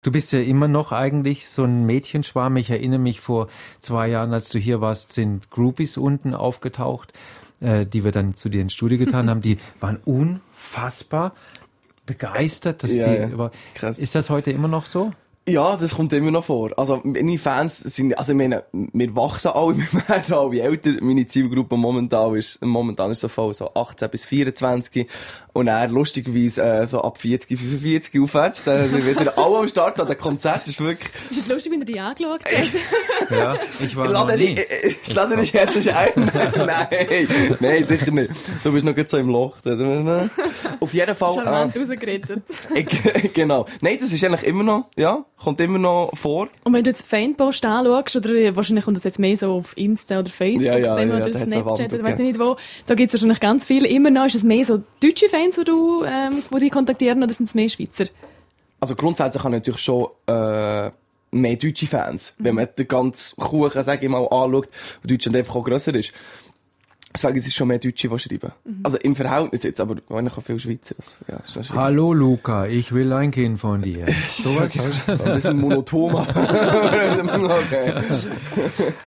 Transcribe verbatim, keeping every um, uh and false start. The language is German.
Du bist ja immer noch eigentlich so ein Mädchenschwarm. Ich erinnere mich, vor zwei Jahren, als du hier warst, sind Groupies unten aufgetaucht, äh, die wir dann zu dir ins Studio getan haben. Die waren unfassbar begeistert. Dass ja, die, ja. aber Krass. ist das heute immer noch so? Ja, das kommt immer noch vor. Also, meine Fans sind, also, ich meine, wir wachsen alle, wir werden alle älter. Meine Zielgruppe momentan ist, momentan ist so voll, so achtzehn bis vierundzwanzig. Und dann, lustigerweise, äh, so ab vierzig, fünfundvierzig aufwärts, dann sind wieder alle am Start an den Konzert. ist wirklich... Ist es lustig, wie er dich angeschaut hat? Ja, ich war Lade noch nie. ich, ich lade dich jetzt nicht ein. Nein, nein, sicher nicht. Du bist noch gerade so im Loch. Auf jeden Fall. Charmant äh, rausgerettet. ich, genau. Nein, das ist eigentlich immer noch, ja, kommt immer noch vor. Und wenn du jetzt Fanpost anschaust, oder wahrscheinlich kommt das jetzt mehr so auf Insta oder Facebook, Ja, ja, sehen wir, ja, oder da hat's eine Snapchat, Wand, oder weiss okay. ich nicht wo, da gibt's wahrscheinlich ganz viele. Immer noch ist es mehr so deutsche Fans, die du, ähm, die dich kontaktieren, oder sind es mehr Schweizer? Also grundsätzlich habe ich natürlich schon äh, mehr deutsche Fans, mhm. wenn man den ganzen Kuchen, sag ich mal, anschaut, wo Deutschland einfach auch grösser ist. Deswegen ist es schon mehr Deutsche, die schreiben. Mhm. Also im Verhältnis jetzt, aber eigentlich auch viel Schweizer. Das, ja, ist noch schwierig. Hallo Luca, ich will ein Kind von dir. So was Ein bisschen monoton. Okay.